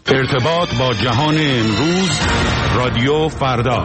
ارتباط با جهان امروز، رادیو فردا.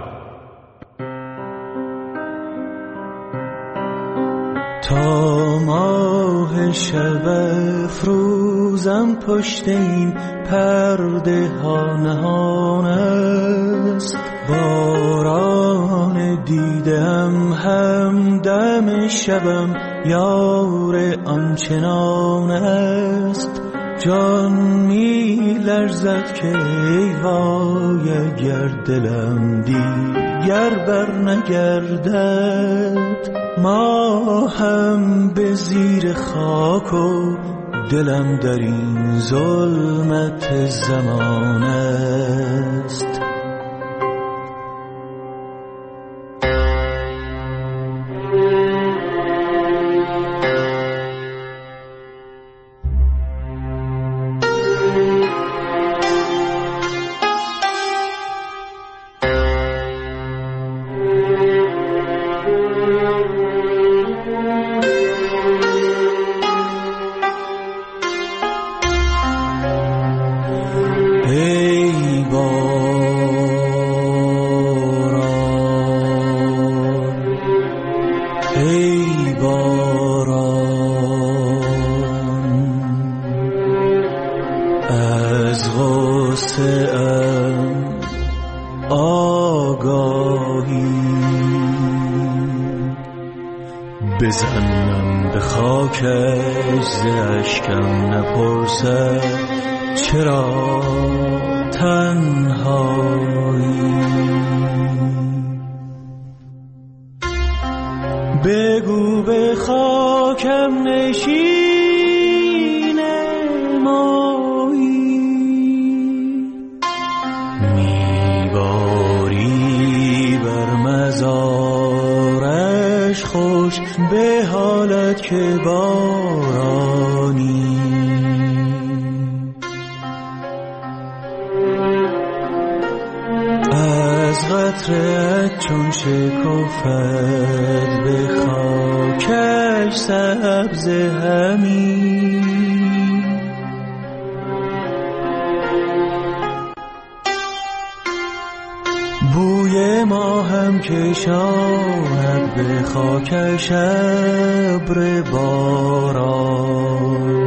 تا ماه شب افروزم پشت این پرده ها نهان است، باران دیدم همدم شبم یار آنچنان است. جان می لرزد که ای وای اگر دلم دیگر بر نگردد، ما هم به زیر خاک و دلم در این ظلمت زمان است. بزنم به خاکش ز اشکم نپرسد چرا تنهایی. بگو به خاکم نشین مایی، میباری بر مزارش خوش به حالت که بارانی. از قطرت چون شکفت به خاکش سبز همی، بوی ما هم کشاند به خاکش ابر باران.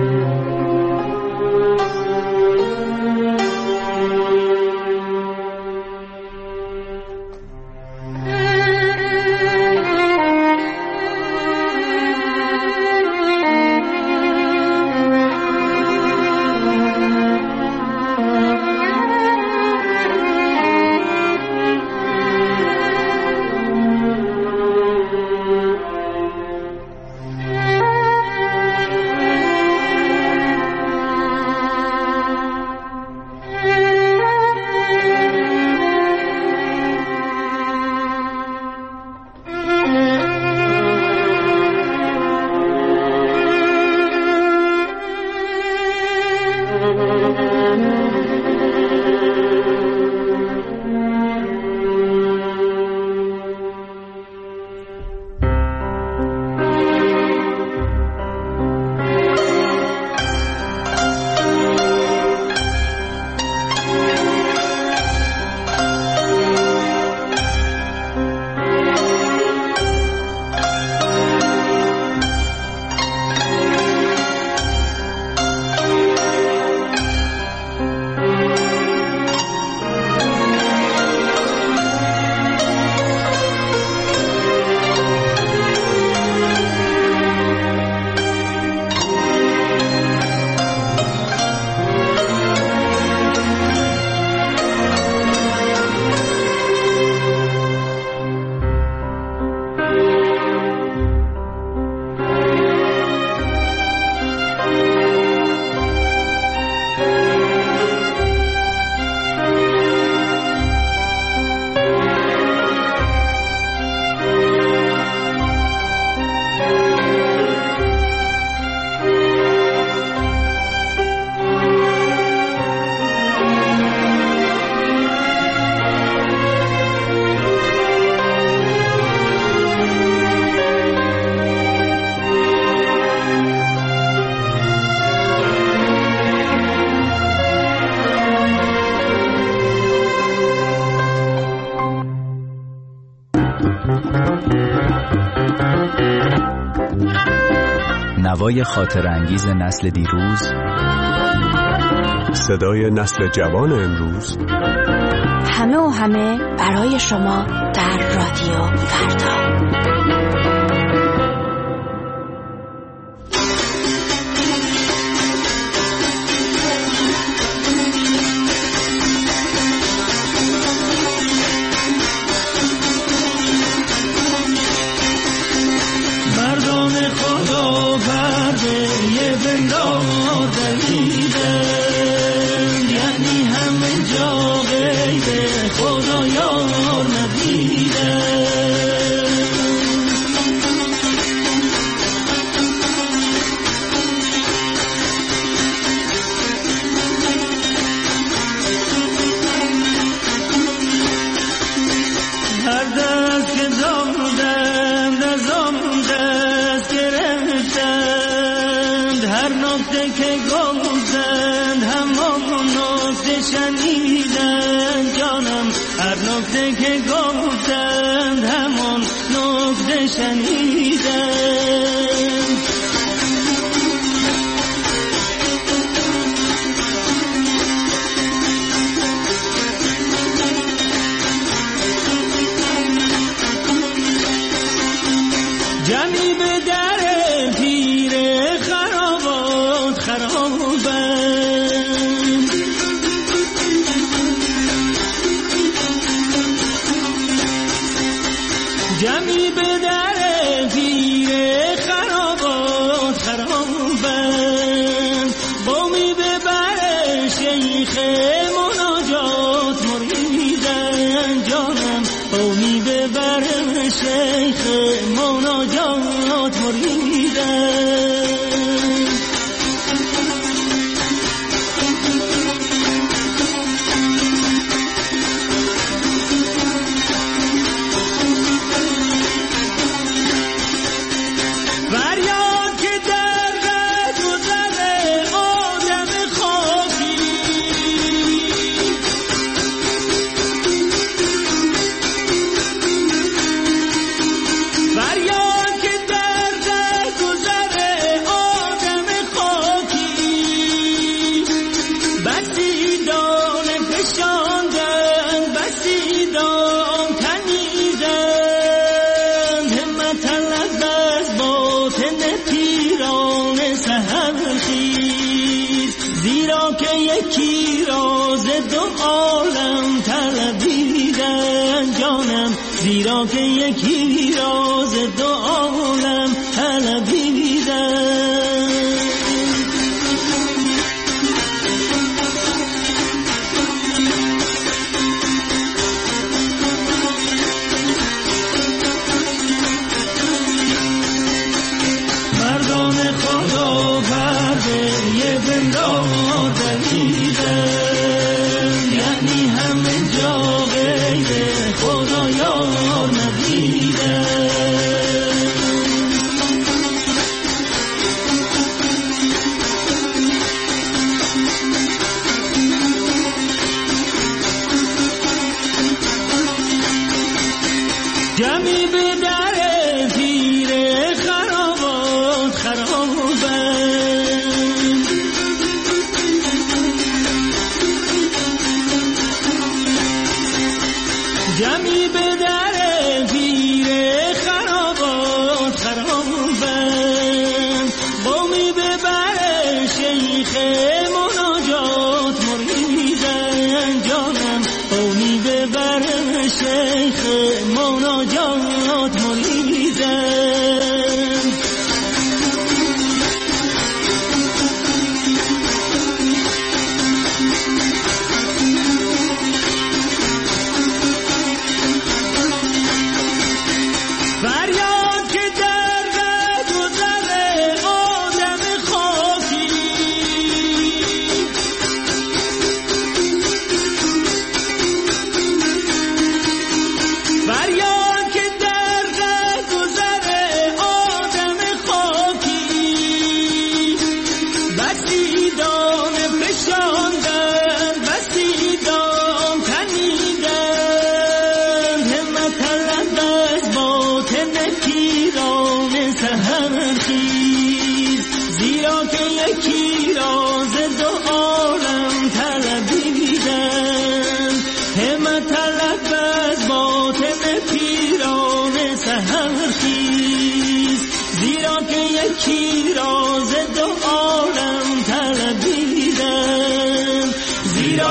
نوای خاطرانگیز نسل دیروز، صدای نسل جوان امروز، همه برای شما در رادیو فردا. زیرا که یکی راز دو عالم طلبیدم. مردان خدا پرده یه بندار دمیدن، یعنی همه جا غیر خدایا ندیدن. جمعی به در پیر خرابات خرابند، جمعی به در پیر خرابات خرابند، قومی به بر شیخ مناجات مریدن جانم، قومی به بر شیخ مناجات مریدن.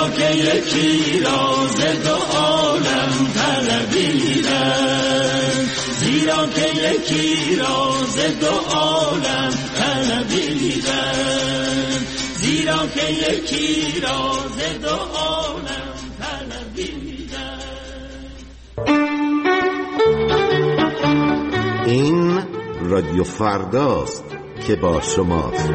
زیرا که یکی راز دو عالم طلبیدن، زیرا که یکی راز دو عالم طلبیدن، زیرا که یکی راز دو عالم طلبیدن. این رادیو فرداست که با شماست.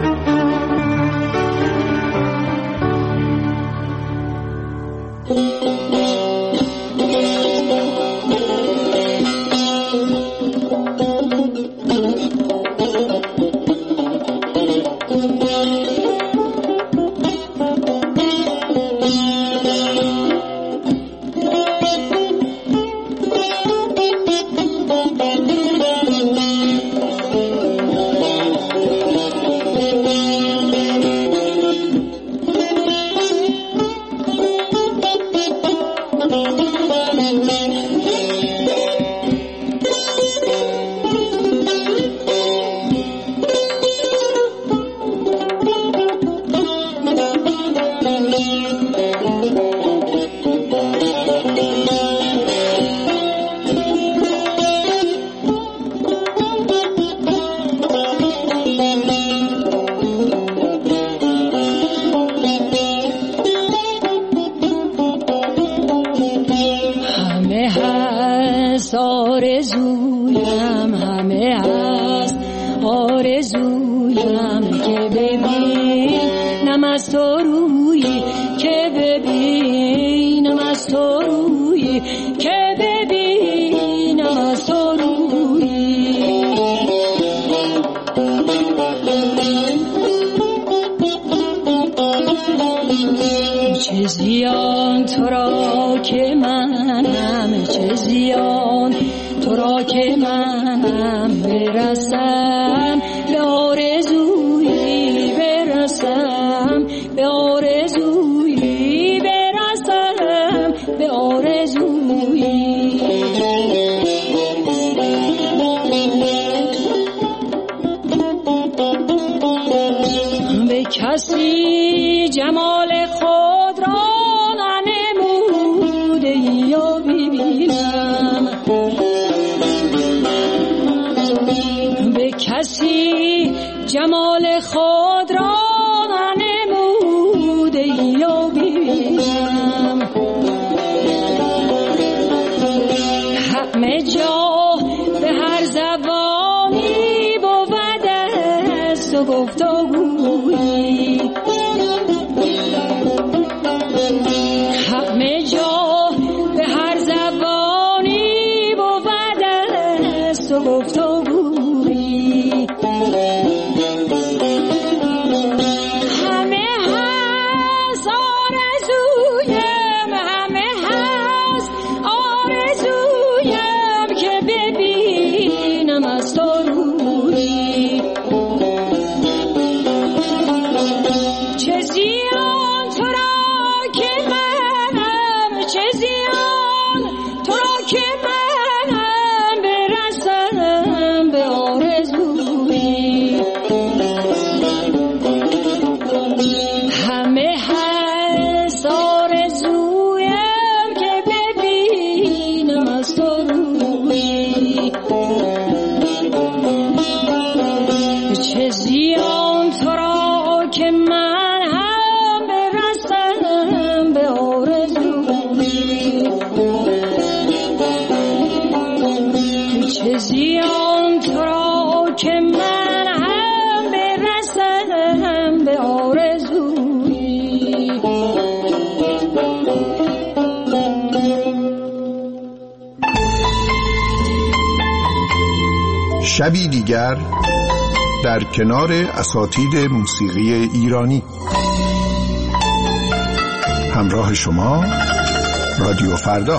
آرزویم همه هست، آرزویم که ببینم از تو رویی، که ببینم از تو رویی، که ببینم از تو رویی. چه زیان تو را که منم، چه زیان تو را که منم، برسم به آرزویی، برسم به آرزویی، برسم به آرزویی. به کسی جمال خود را ننموده یا ببینم، به کسی جمال خود را ننموده یا ببینم. همه جا به هر زبانی بود است و گفتگویی، همه جا به هر زبانی بود است و گفتگویی. همه هست آرزویم، همه هست آرزویم که ببینم از تو رویی. چه زیان تو را که منم، چه زیان تو را که منم، برسم به آرزویی. همه هست آرزویم که ببینم از تو رویی. چه زیان تو را که من هم برسم به آرزویی. چه زیان تو را که من هم برسم به آرزویی. شبی دیگر در کنار اساتید موسیقی ایرانی. همراه شما رادیو فردا.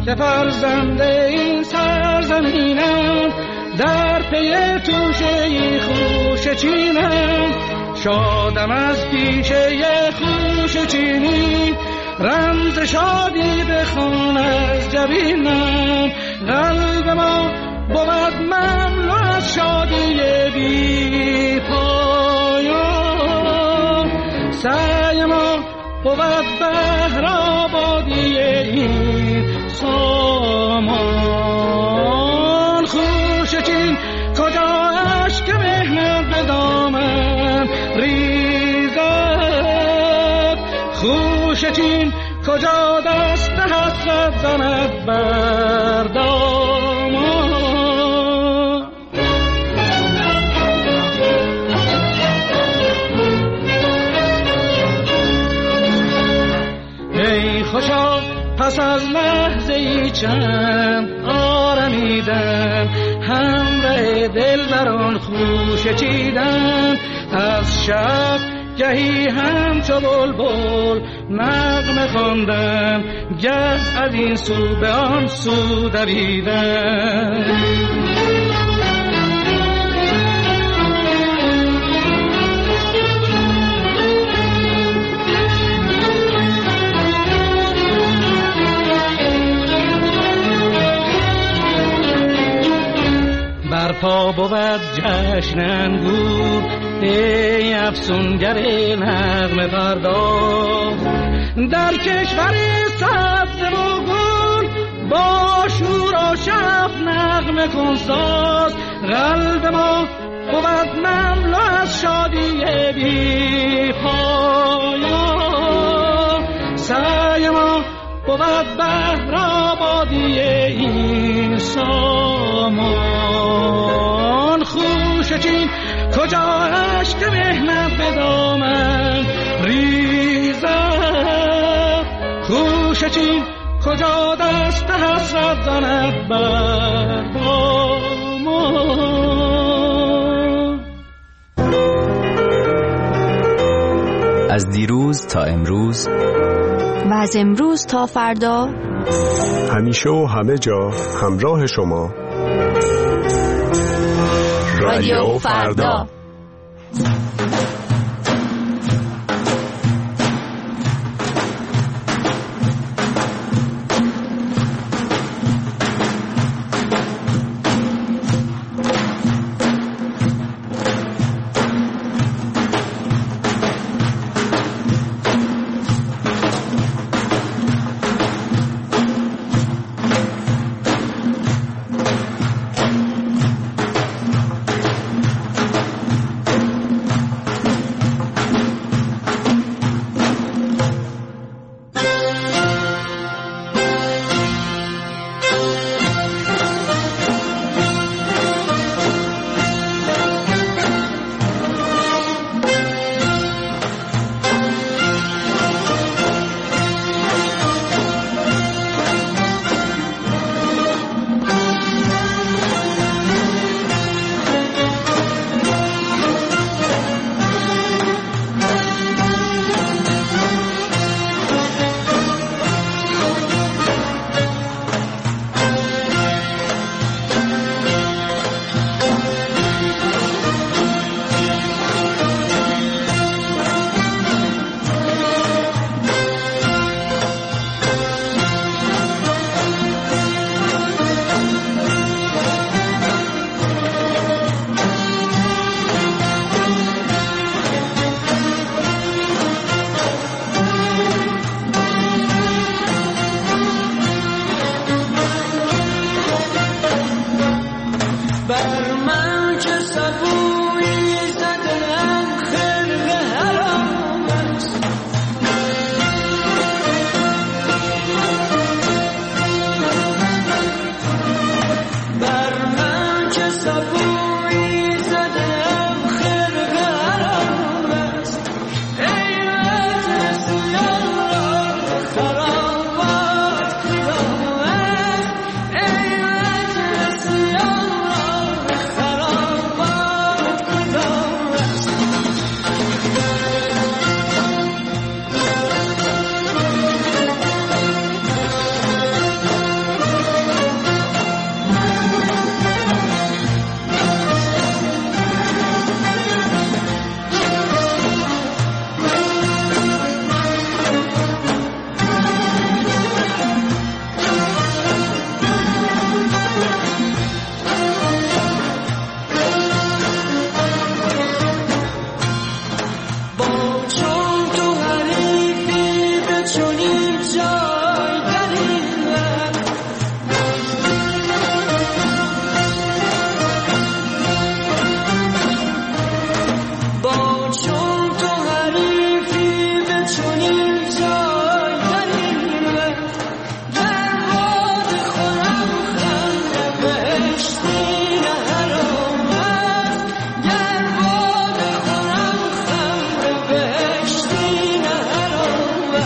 که فرزند این سرزمینم، در پی توشه خوش چینم. شادم از پیشه خوش چینی، رمز شادی بخوان از جبینم. قلب ما بود مملو از شادی بی پایان، سعی ما بود بهر آبادی این سامان. خوش چین کجا اشک مهنت به دامن ریزد، خوش چین کجا دست حسرت زند بر دامان. ای خوشا پس از لحظه ای چند آرمیدن، همراه دل بران خوش چیدن. از شب گهی همچو بلبل نغمه خواندن، گه از این سو به آن سو دویدن. برپا بود جشن انگور، ای افسونگر نغمه پرداز. در کشور سبز و گل با شور و شب نغمه کن ساز. قلب ما بود مملو از شادی بی پایان، سعی ما بود بهر آبادی این سامان. خوش چین کجا اشک مهنت به دامن ریزد، خوش چین کجا دست حسرت زند بر دامان. از دیروز تا امروز و از امروز تا فردا، همیشه و همه جا همراه شما رادیو فردا.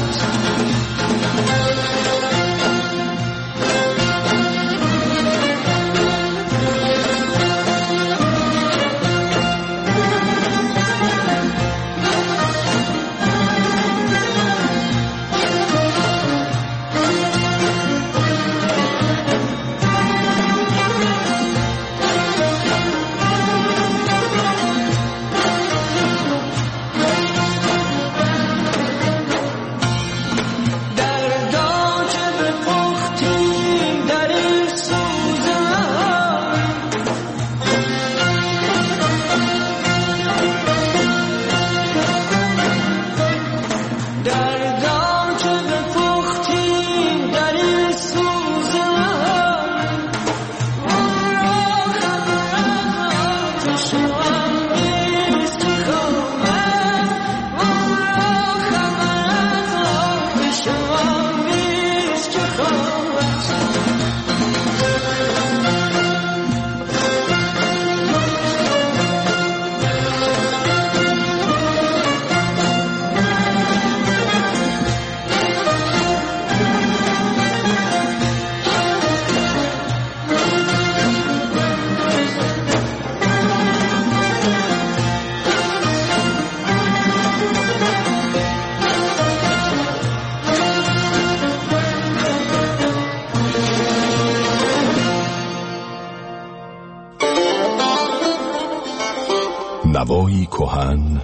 نوایی کهن،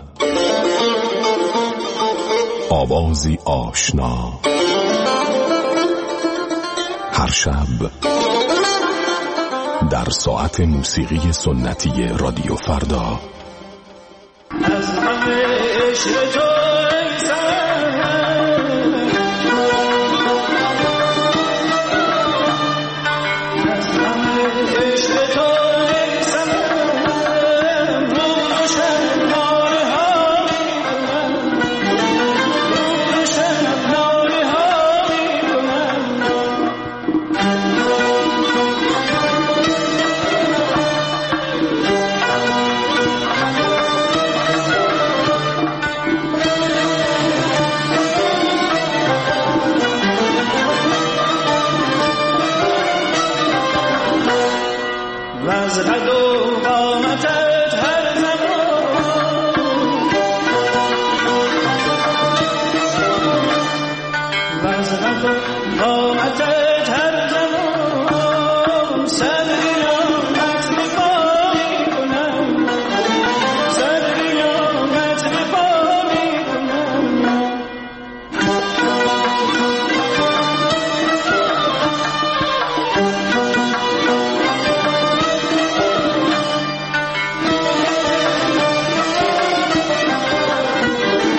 آوازی آشنا، هر شب در ساعت موسیقی سنتی رادیو فردا. از همه عشق تو ای سرم، از همه عشق تو ای سرم، روز و شب ناله ها میکنم، روز و شب ناله ها میکنم. از قد و قامتت هر زمان، از قد و قامتت هر زمان، سر قیامت به پا میکنم، سر قیامت به پا میکنم.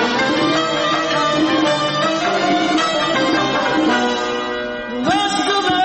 Let's go back.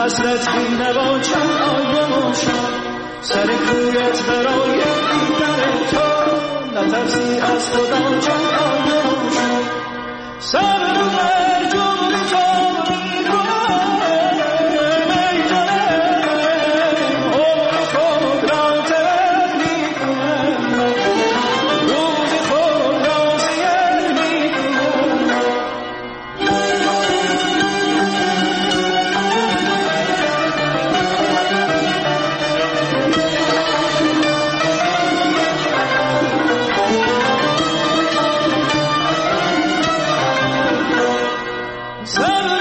وصلت بی نوا چند آیه موشم سر کویت برای دیدن تو نترسی از خدا چند آیه موشم صبر و مرجون تو میکنم ای جانم عمر خود را ترک میکنم روز خود را سیر میکنم صبر